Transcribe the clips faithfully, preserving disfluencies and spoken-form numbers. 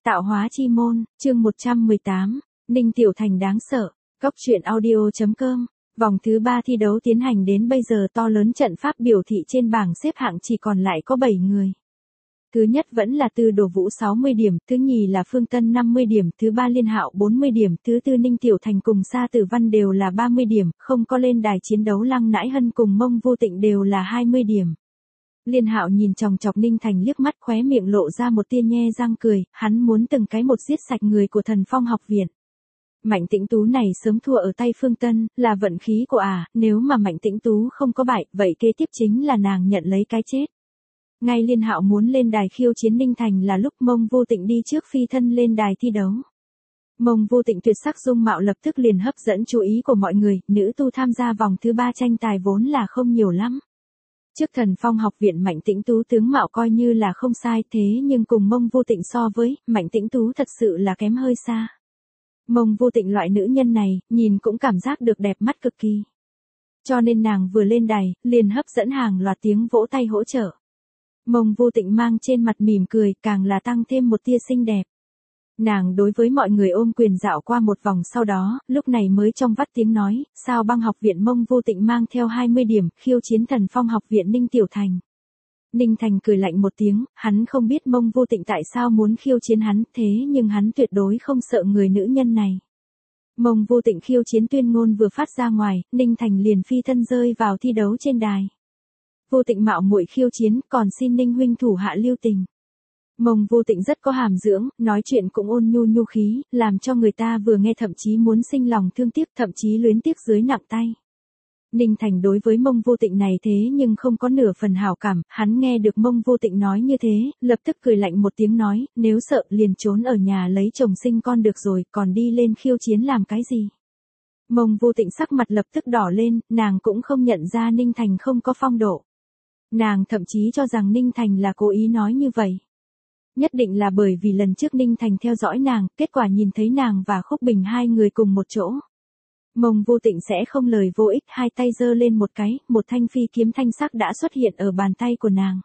Tạo hóa chi môn, chương một trăm mười tám, Ninh Tiểu Thành đáng sợ, Cóc truyện audio.com. Vòng thứ ba thi đấu tiến hành đến bây giờ to lớn trận pháp biểu thị trên bảng xếp hạng chỉ còn lại có bảy người. Thứ nhất vẫn là Tư Đồ Vũ sáu mươi điểm, thứ nhì là Phương Tân năm mươi điểm, thứ ba Liên Hạo bốn mươi điểm, thứ tư Ninh Tiểu Thành cùng Sa Tử Văn đều là ba mươi điểm, không có lên đài chiến đấu Lăng Nãi Hân cùng Mông Vô Tịnh đều là hai mươi điểm. Liên Hạo nhìn chòng chọc Ninh Thành liếc mắt, khóe miệng lộ ra một tia nhe răng cười, hắn muốn từng cái một giết sạch người của Thần Phong học viện. Mạnh Tĩnh Tú này sớm thua ở tay Phương Tân, là vận khí của ả, à, nếu mà Mạnh Tĩnh Tú không có bại, vậy kế tiếp chính là nàng nhận lấy cái chết. Ngay Liên Hạo muốn lên đài khiêu chiến Ninh Thành là lúc Mông Vô Tịnh đi trước phi thân lên đài thi đấu. Mông Vô Tịnh tuyệt sắc dung mạo lập tức liền hấp dẫn chú ý của mọi người, nữ tu tham gia vòng thứ ba tranh tài vốn là không nhiều lắm. Trước Thần Phong học viện Mạnh Tĩnh Tú tướng mạo coi như là không sai, thế nhưng cùng Mông Vô Tịnh so với, Mạnh Tĩnh Tú thật sự là kém hơi xa. Mông Vô Tịnh loại nữ nhân này, nhìn cũng cảm giác được đẹp mắt cực kỳ. Cho nên nàng vừa lên đài, liền hấp dẫn hàng loạt tiếng vỗ tay hỗ trợ. Mông Vô Tịnh mang trên mặt mỉm cười, càng là tăng thêm một tia xinh đẹp. Nàng đối với mọi người ôm quyền dạo qua một vòng sau đó, lúc này mới trong vắt tiếng nói, Sao Băng học viện Mông Vô Tịnh mang theo hai mươi điểm, khiêu chiến Thần Phong học viện Ninh Tiểu Thành. Ninh Thành cười lạnh một tiếng, hắn không biết Mông Vô Tịnh tại sao muốn khiêu chiến hắn, thế nhưng hắn tuyệt đối không sợ người nữ nhân này. Mông Vô Tịnh khiêu chiến tuyên ngôn vừa phát ra ngoài, Ninh Thành liền phi thân rơi vào thi đấu trên đài. Vô Tịnh mạo muội khiêu chiến, còn xin Ninh huynh thủ hạ lưu tình. Mông Vô Tịnh rất có hàm dưỡng, nói chuyện cũng ôn nhu nhu khí, làm cho người ta vừa nghe thậm chí muốn sinh lòng thương tiếc, thậm chí luyến tiếc dưới nặng tay. Ninh Thành đối với Mông Vô Tịnh này thế nhưng không có nửa phần hảo cảm, hắn nghe được Mông Vô Tịnh nói như thế, lập tức cười lạnh một tiếng nói, nếu sợ liền trốn ở nhà lấy chồng sinh con được rồi, còn đi lên khiêu chiến làm cái gì. Mông Vô Tịnh sắc mặt lập tức đỏ lên, nàng cũng không nhận ra Ninh Thành không có phong độ. Nàng thậm chí cho rằng Ninh Thành là cố ý nói như vậy. Nhất định là bởi vì lần trước Ninh Thành theo dõi nàng, kết quả nhìn thấy nàng và Khúc Bình hai người cùng một chỗ. Mông Vô Tịnh sẽ không lời vô ích, hai tay giơ lên một cái, một thanh phi kiếm thanh sắc đã xuất hiện ở bàn tay của nàng.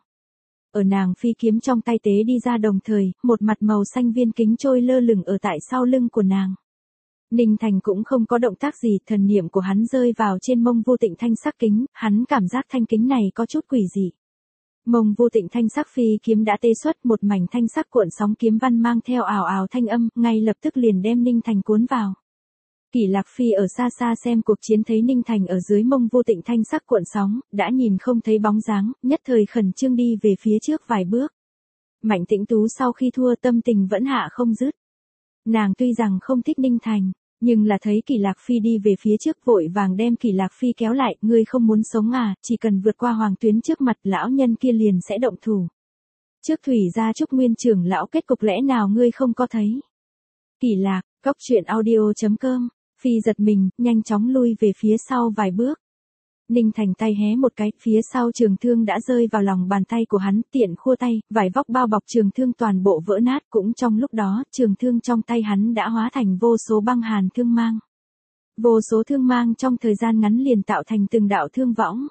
Ở nàng phi kiếm trong tay tế đi ra đồng thời, một mặt màu xanh viên kính trôi lơ lửng ở tại sau lưng của nàng. Ninh Thành cũng không có động tác gì, thần niệm của hắn rơi vào trên Mông Vô Tịnh thanh sắc kính, hắn cảm giác thanh kính này có chút quỷ dị. Mông Vô Tịnh thanh sắc phi kiếm đã tê xuất, một mảnh thanh sắc cuộn sóng kiếm văn mang theo ào ào thanh âm, ngay lập tức liền đem Ninh Thành cuốn vào. Kỷ Lạc Phi ở xa xa xem cuộc chiến thấy Ninh Thành ở dưới Mông Vô Tịnh thanh sắc cuộn sóng, đã nhìn không thấy bóng dáng, nhất thời khẩn trương đi về phía trước vài bước. Mạnh Tĩnh Tú sau khi thua tâm tình vẫn hạ không dứt. Nàng tuy rằng không thích Ninh Thành, nhưng là thấy Kỷ Lạc Phi đi về phía trước vội vàng đem Kỷ Lạc Phi kéo lại, ngươi không muốn sống à, chỉ cần vượt qua hoàng tuyến trước mặt lão nhân kia liền sẽ động thủ. Trước Thủy gia Trúc Nguyên trưởng lão kết cục lẽ nào ngươi không có thấy. Kỷ Lạc, Cóc truyện audio.com. Phi giật mình, nhanh chóng lui về phía sau vài bước. Ninh Thành tay hé một cái, phía sau trường thương đã rơi vào lòng bàn tay của hắn, tiện khua tay, vải vóc bao bọc trường thương toàn bộ vỡ nát, cũng trong lúc đó, trường thương trong tay hắn đã hóa thành vô số băng hàn thương mang. Vô số thương mang trong thời gian ngắn liền tạo thành từng đạo thương võng.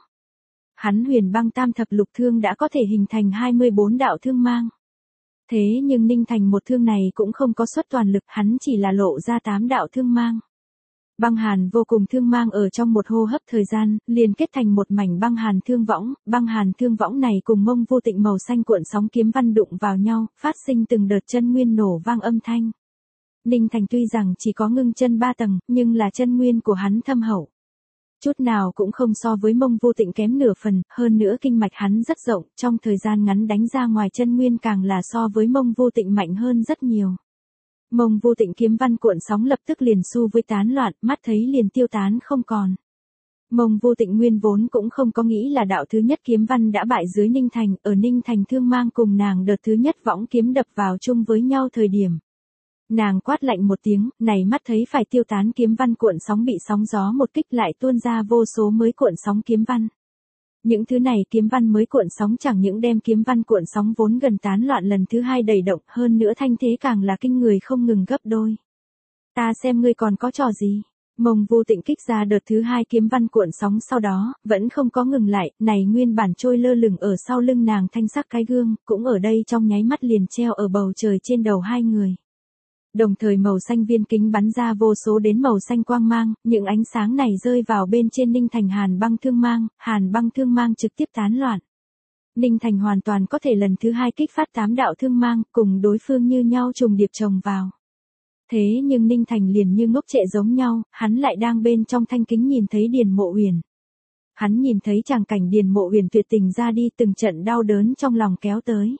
Hắn huyền băng tam thập lục thương đã có thể hình thành hai mươi bốn đạo thương mang. Thế nhưng Ninh Thành một thương này cũng không có xuất toàn lực, hắn chỉ là lộ ra tám đạo thương mang. Băng hàn vô cùng thương mang ở trong một hô hấp thời gian, liền kết thành một mảnh băng hàn thương võng, băng hàn thương võng này cùng Mông Vô Tịnh màu xanh cuộn sóng kiếm văn đụng vào nhau, phát sinh từng đợt chân nguyên nổ vang âm thanh. Ninh Thành tuy rằng chỉ có ngưng chân ba tầng, nhưng là chân nguyên của hắn thâm hậu. Chút nào cũng không so với Mông Vô Tịnh kém nửa phần, hơn nữa kinh mạch hắn rất rộng, trong thời gian ngắn đánh ra ngoài chân nguyên càng là so với Mông Vô Tịnh mạnh hơn rất nhiều. Mông Vô Tịnh kiếm văn cuộn sóng lập tức liền xu với tán loạn, mắt thấy liền tiêu tán không còn. Mông Vô Tịnh nguyên vốn cũng không có nghĩ là đạo thứ nhất kiếm văn đã bại dưới Ninh Thành, ở Ninh Thành thương mang cùng nàng đợt thứ nhất võng kiếm đập vào chung với nhau thời điểm. Nàng quát lạnh một tiếng, này mắt thấy phải tiêu tán kiếm văn cuộn sóng bị sóng gió một kích lại tuôn ra vô số mới cuộn sóng kiếm văn. Những thứ này kiếm văn mới cuộn sóng chẳng những đem kiếm văn cuộn sóng vốn gần tán loạn lần thứ hai đầy động, hơn nữa thanh thế càng là kinh người không ngừng gấp đôi. Ta xem ngươi còn có trò gì. Mông Vô Tịnh kích ra đợt thứ hai kiếm văn cuộn sóng sau đó, vẫn không có ngừng lại, này nguyên bản trôi lơ lửng ở sau lưng nàng thanh sắc cái gương, cũng ở đây trong nháy mắt liền treo ở bầu trời trên đầu hai người. Đồng thời màu xanh viên kính bắn ra vô số đến màu xanh quang mang, những ánh sáng này rơi vào bên trên Ninh Thành hàn băng thương mang, hàn băng thương mang trực tiếp tán loạn. Ninh Thành hoàn toàn có thể lần thứ hai kích phát tám đạo thương mang, cùng đối phương như nhau trùng điệp chồng vào. Thế nhưng Ninh Thành liền như ngốc trệ giống nhau, hắn lại đang bên trong thanh kính nhìn thấy Điền Mộ Uyển. Hắn nhìn thấy tràng cảnh Điền Mộ Uyển tuyệt tình ra đi, từng trận đau đớn trong lòng kéo tới.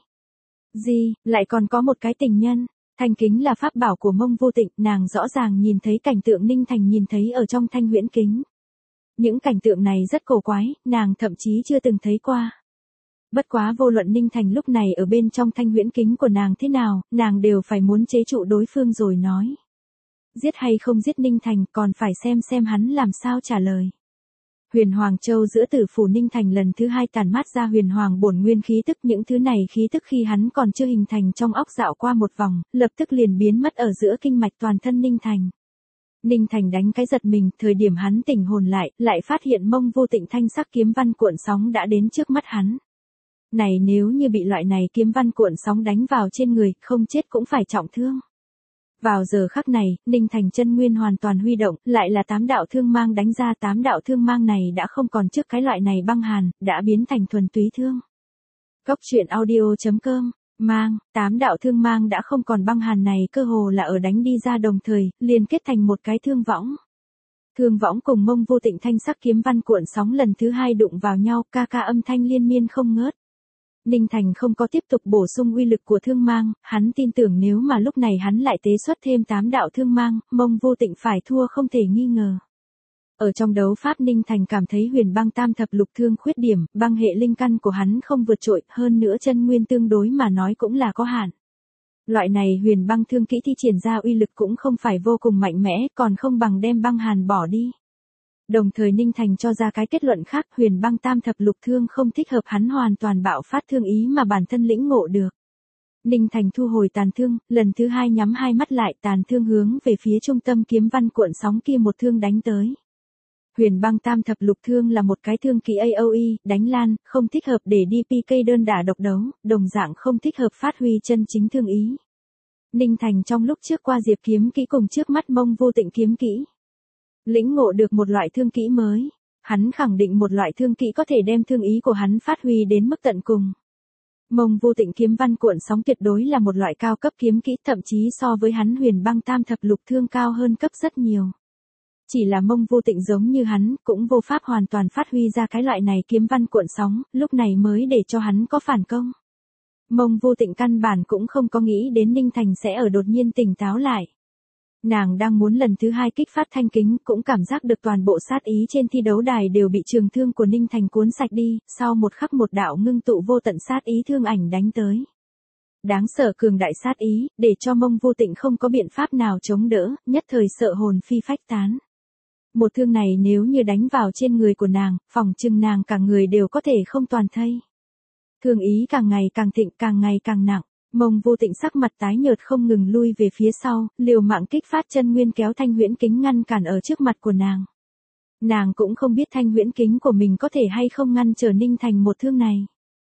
Gì, lại còn có một cái tình nhân? Thanh kính là pháp bảo của Mông Vô Tịnh, nàng rõ ràng nhìn thấy cảnh tượng Ninh Thành nhìn thấy ở trong thanh huyễn kính. Những cảnh tượng này rất cổ quái, nàng thậm chí chưa từng thấy qua. Bất quá vô luận Ninh Thành lúc này ở bên trong thanh huyễn kính của nàng thế nào, nàng đều phải muốn chế trụ đối phương rồi nói. Giết hay không giết Ninh Thành còn phải xem xem hắn làm sao trả lời. Huyền Hoàng Châu giữa tử phủ Ninh Thành lần thứ hai tản mát ra huyền hoàng bổn nguyên khí tức, những thứ này khí tức khi hắn còn chưa hình thành trong óc dạo qua một vòng, lập tức liền biến mất ở giữa kinh mạch toàn thân Ninh Thành. Ninh Thành đánh cái giật mình, thời điểm hắn tỉnh hồn lại, lại phát hiện Mông Vô Tịnh thanh sắc kiếm văn cuộn sóng đã đến trước mắt hắn. Này nếu như bị loại này kiếm văn cuộn sóng đánh vào trên người, không chết cũng phải trọng thương. Vào giờ khắc này, Ninh Thành chân nguyên hoàn toàn huy động, lại là tám đạo thương mang đánh ra, tám đạo thương mang này đã không còn trước cái loại này băng hàn, đã biến thành thuần túy thương. Cốc truyện audio chấm com, mang, tám đạo thương mang đã không còn băng hàn này, cơ hồ là ở đánh đi ra đồng thời, liền kết thành một cái thương võng. Thương võng cùng Mông Vô Tịnh thanh sắc kiếm văn cuộn sóng lần thứ hai đụng vào nhau, ca ca âm thanh liên miên không ngớt. Ninh Thành không có tiếp tục bổ sung uy lực của thương mang, hắn tin tưởng nếu mà lúc này hắn lại tế xuất thêm tám đạo thương mang, Mông Vô Tịnh phải thua không thể nghi ngờ. Ở trong đấu pháp Ninh Thành cảm thấy huyền băng tam thập lục thương khuyết điểm, băng hệ linh căn của hắn không vượt trội, hơn nữa chân nguyên tương đối mà nói cũng là có hạn. Loại này huyền băng thương kỹ thi triển ra uy lực cũng không phải vô cùng mạnh mẽ, còn không bằng đem băng hàn bỏ đi. Đồng thời Ninh Thành cho ra cái kết luận khác, huyền băng tam thập lục thương không thích hợp hắn hoàn toàn bạo phát thương ý mà bản thân lĩnh ngộ được. Ninh Thành thu hồi tàn thương, lần thứ hai nhắm hai mắt lại, tàn thương hướng về phía trung tâm kiếm văn cuộn sóng kia một thương đánh tới. Huyền băng tam thập lục thương là một cái thương kỹ a o e, đánh lan, không thích hợp để đi pê ca đơn đả độc đấu, đồng dạng không thích hợp phát huy chân chính thương ý. Ninh Thành trong lúc trước qua diệp kiếm kỹ cùng trước mắt Mông Vô Tịnh kiếm kỹ. Lĩnh ngộ được một loại thương kỹ mới, hắn khẳng định một loại thương kỹ có thể đem thương ý của hắn phát huy đến mức tận cùng. Mông Vô Tịnh kiếm văn cuộn sóng tuyệt đối là một loại cao cấp kiếm kỹ, thậm chí so với hắn huyền băng tam thập lục thương cao hơn cấp rất nhiều. Chỉ là Mông Vô Tịnh giống như hắn, cũng vô pháp hoàn toàn phát huy ra cái loại này kiếm văn cuộn sóng, lúc này mới để cho hắn có phản công. Mông Vô Tịnh căn bản cũng không có nghĩ đến Ninh Thành sẽ ở đột nhiên tỉnh táo lại. Nàng đang muốn lần thứ hai kích phát thanh kính, cũng cảm giác được toàn bộ sát ý trên thi đấu đài đều bị trường thương của Ninh Thành cuốn sạch đi, sau một khắc một đạo ngưng tụ vô tận sát ý thương ảnh đánh tới. Đáng sợ cường đại sát ý, để cho Mông Vô Tịnh không có biện pháp nào chống đỡ, nhất thời sợ hồn phi phách tán. Một thương này nếu như đánh vào trên người của nàng, phòng chừng nàng cả người đều có thể không toàn thây. Thương ý càng ngày càng thịnh, càng ngày càng nặng. Mông Vô Tịnh sắc mặt tái nhợt không ngừng lui về phía sau, liều mạng kích phát chân nguyên kéo thanh huyễn kính ngăn cản ở trước mặt của nàng. Nàng cũng không biết thanh huyễn kính của mình có thể hay không ngăn trở Ninh Thành một thương này.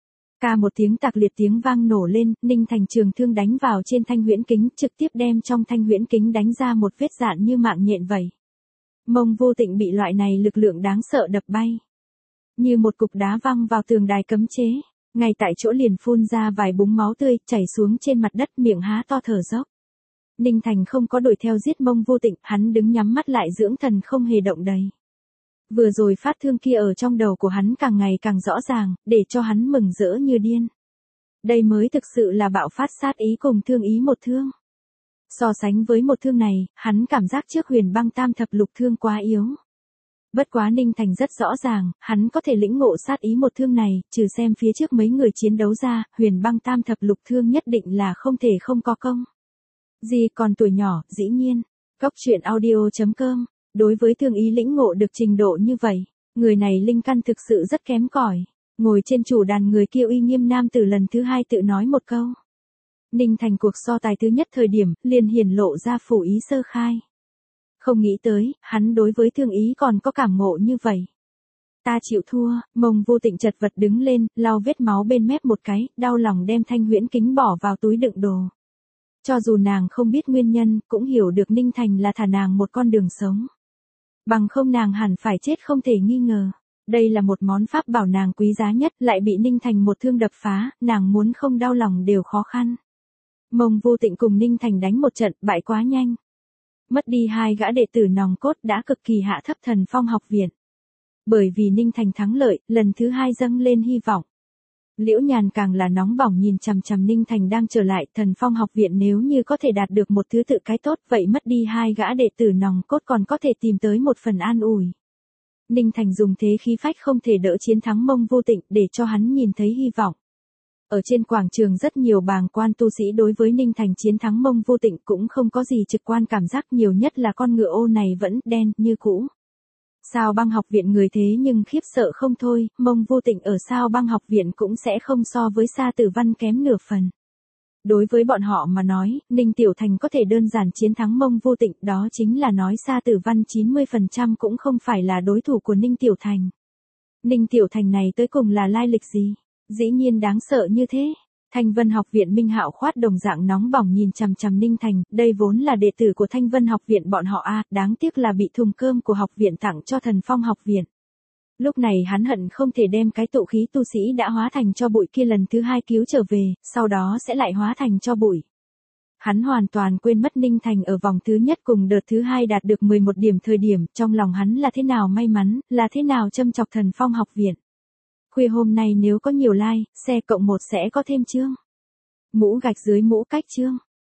Ca một tiếng tạc liệt tiếng vang nổ lên, Ninh Thành trường thương đánh vào trên thanh huyễn kính, trực tiếp đem trong thanh huyễn kính đánh ra một vết dạn như mạng nhện vậy. Mông Vô Tịnh bị loại này lực lượng đáng sợ đập bay. Như một cục đá văng vào tường đài cấm chế. Ngay tại chỗ liền phun ra vài búng máu tươi, chảy xuống trên mặt đất, miệng há to thở dốc. Ninh Thành không có đuổi theo giết Mông Vô Tịnh, hắn đứng nhắm mắt lại dưỡng thần không hề động đậy. Vừa rồi phát thương kia ở trong đầu của hắn càng ngày càng rõ ràng, để cho hắn mừng rỡ như điên. Đây mới thực sự là bạo phát sát ý cùng thương ý một thương. So sánh với một thương này, hắn cảm giác trước huyền băng tam thập lục thương quá yếu. Bất quá Ninh Thành rất rõ ràng, hắn có thể lĩnh ngộ sát ý một thương này, trừ xem phía trước mấy người chiến đấu ra, huyền băng tam thập lục thương nhất định là không thể không có công. Gì còn tuổi nhỏ, dĩ nhiên. Cốc truyện audio chấm com, đối với thương ý lĩnh ngộ được trình độ như vậy, người này linh căn thực sự rất kém cỏi. Ngồi trên chủ đàn người kia uy nghiêm nam tử lần thứ hai tự nói một câu. Ninh Thành cuộc so tài thứ nhất thời điểm, liền hiển lộ ra phủ ý sơ khai. Không nghĩ tới, hắn đối với Thương Ý còn có cảm ngộ như vậy. Ta chịu thua, Mông Vô Tịnh chật vật đứng lên, lau vết máu bên mép một cái, đau lòng đem thanh huyễn kính bỏ vào túi đựng đồ. Cho dù nàng không biết nguyên nhân, cũng hiểu được Ninh Thành là thả nàng một con đường sống. Bằng không nàng hẳn phải chết không thể nghi ngờ. Đây là một món pháp bảo nàng quý giá nhất, lại bị Ninh Thành một thương đập phá, nàng muốn không đau lòng đều khó khăn. Mông Vô Tịnh cùng Ninh Thành đánh một trận, bại quá nhanh. Mất đi hai gã đệ tử nòng cốt đã cực kỳ hạ thấp Thần Phong học viện. Bởi vì Ninh Thành thắng lợi, lần thứ hai dâng lên hy vọng. Liễu Nhàn càng là nóng bỏng nhìn chằm chằm Ninh Thành đang trở lại, Thần Phong học viện nếu như có thể đạt được một thứ tự cái tốt, vậy mất đi hai gã đệ tử nòng cốt còn có thể tìm tới một phần an ủi. Ninh Thành dùng thế khí phách không thể đỡ chiến thắng Mông Vô Tịnh để cho hắn nhìn thấy hy vọng. Ở trên quảng trường rất nhiều bàng quan tu sĩ đối với Ninh Thành chiến thắng Mông Vô Tịnh cũng không có gì trực quan cảm giác, nhiều nhất là con ngựa ô này vẫn đen như cũ. Sao Băng học viện người thế nhưng khiếp sợ không thôi, Mông Vô Tịnh ở Sao Băng học viện cũng sẽ không so với Sa Tử Văn kém nửa phần. Đối với bọn họ mà nói, Ninh Tiểu Thành có thể đơn giản chiến thắng Mông Vô Tịnh, đó chính là nói Sa Tử Văn chín mươi phần trăm cũng không phải là đối thủ của Ninh Tiểu Thành. Ninh Tiểu Thành này tới cùng là lai lịch gì? Dĩ nhiên đáng sợ như thế. Thanh Vân học viện Minh Hạo khoát đồng dạng nóng bỏng nhìn chằm chằm Ninh Thành, đây vốn là đệ tử của Thanh Vân học viện bọn họ a, đáng tiếc là bị thùng cơm của học viện tặng cho Thần Phong học viện. Lúc này hắn hận không thể đem cái tụ khí tu sĩ đã hóa thành cho bụi kia lần thứ hai cứu trở về, sau đó sẽ lại hóa thành cho bụi. Hắn hoàn toàn quên mất Ninh Thành ở vòng thứ nhất cùng đợt thứ hai đạt được mười một điểm thời điểm, trong lòng hắn là thế nào may mắn, là thế nào châm chọc Thần Phong học viện. Khuya hôm nay nếu có nhiều like, xe cộng một sẽ có thêm chương. Mũ gạch dưới mũ cách chương.